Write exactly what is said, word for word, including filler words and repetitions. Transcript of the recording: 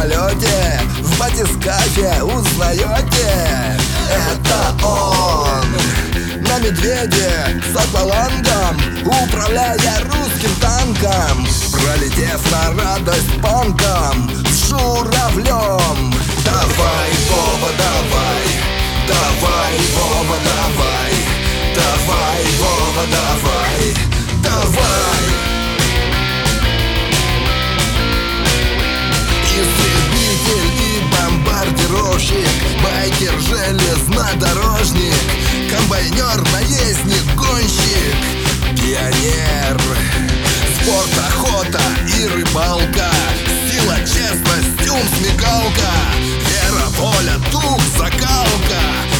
полете, в батискафе узнаете? Это он! На медведе с аквалангом, управляя русским танком, пролетев на радость панком с журавлем. Давай, Вова, давай, давай, Вова, давай, давай, Вова, давай, давай. Истребитель и бомбардировщик, байкер, железнодорожник, комбайнер, наездник, гонщик, пионер, спорт, охота и рыбалка, сила, честность, ум, смекалка, вера, воля, дух, закалка.